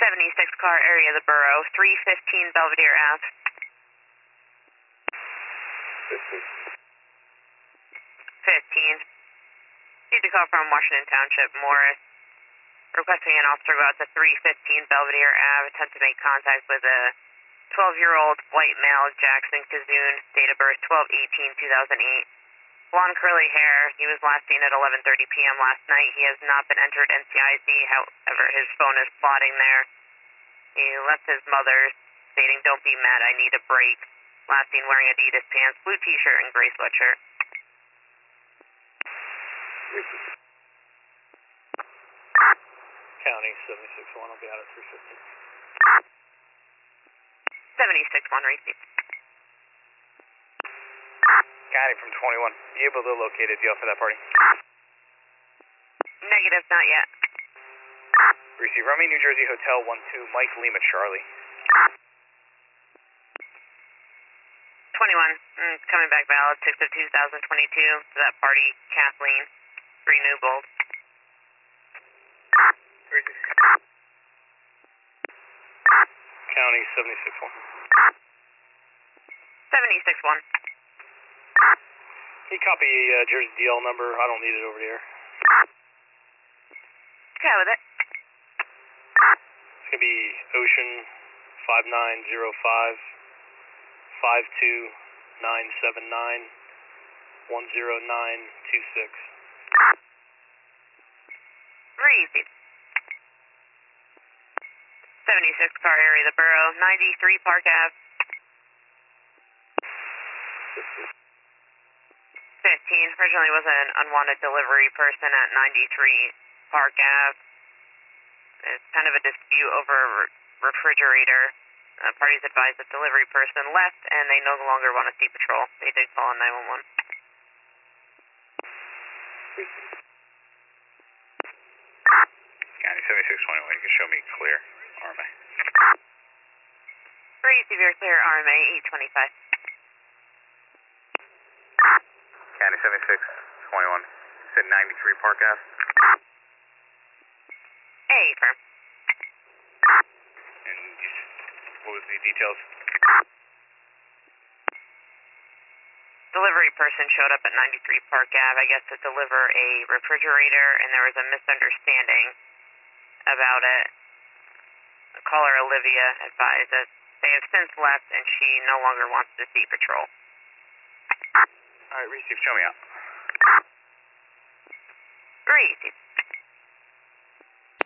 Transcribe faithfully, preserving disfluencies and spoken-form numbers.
seventy-six car area of the borough, three fifteen Belvedere Ave. fifteen. Received a call from Washington Township, Morris, requesting an officer go out to three fifteen Belvedere Ave, attempt to make contact with a twelve-year-old white male, Jackson Kazoon, date of birth twelve eighteen two thousand eight. Blonde curly hair. He was last seen at eleven thirty p m last night. He has not been entered N C I C, however, his phone is plotting there. He left his mother, stating, "Don't be mad, I need a break." Last seen wearing Adidas pants, blue t-shirt, and gray sweatshirt. County seventy-six one, I'll be out at three fifty. seventy-six one, receipt. County from twenty-one, you able to locate a deal for that party? Negative, not yet. Receive Rummy, New Jersey Hotel one two, Mike Lima Charlie. twenty-one, mm, coming back valid, six of two thousand twenty-two, to that party, Kathleen, three Newbold. County seventy-six one. seventy-six one. Can you copy uh, Jersey D L number? I don't need it over here. Okay with it. It's going to be Ocean five nine zero five five two nine seven nine one zero nine two six. Receipt. seventy-six car area of the borough, ninety-three Park Ave. fifteen, originally was an unwanted delivery person at ninety-three Park Ave. It's kind of a dispute over a re refrigerator. Uh, parties advised the delivery person left and they no longer want to see patrol. They did call on nine one one. County seventy-six twenty-one, you can show me clear, R M A. Receive your clear, R M A eight twenty-five. County seventy-six twenty-one, said ninety-three Park Ave. A, firm. And you, what was the details? Delivery person showed up at ninety-three Park Ave, I guess, to deliver a refrigerator, and there was a misunderstanding about it. Caller Olivia advised that they have since left and she no longer wants to see patrol. Alright, receive, show me out. Receive.